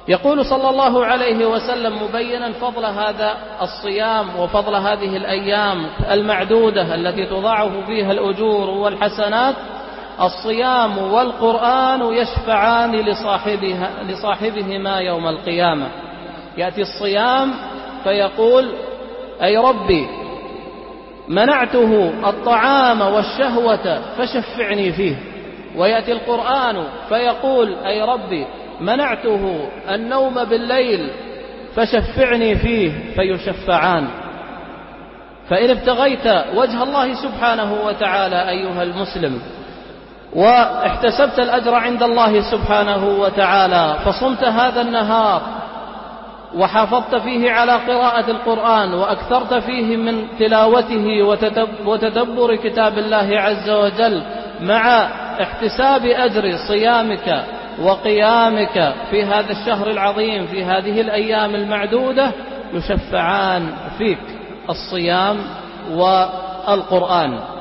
يقول صلى الله عليه وسلم مبينا فضل هذا الصيام وفضل هذه الأيام المعدودة التي تضاعف فيها الأجور والحسنات: الصيام والقرآن يشفعان لصاحبهما يوم القيامة. يأتي الصيام فيقول: أي ربي منعته الطعام والشهوة فشفعني فيه. ويأتي القرآن فيقول: أي ربي منعته النوم بالليل فشفعني فيه، فيشفعان. فإن ابتغيت وجه الله سبحانه وتعالى أيها المسلم واحتسبت الأجر عند الله سبحانه وتعالى فصمت هذا النهار وحافظت فيه على قراءة القرآن وأكثرت فيه من تلاوته وتدبر كتاب الله عز وجل، مع احتساب أجر صيامك وقيامك في هذا الشهر العظيم في هذه الأيام المعدودة، يشفعان فيك الصيام والقرآن.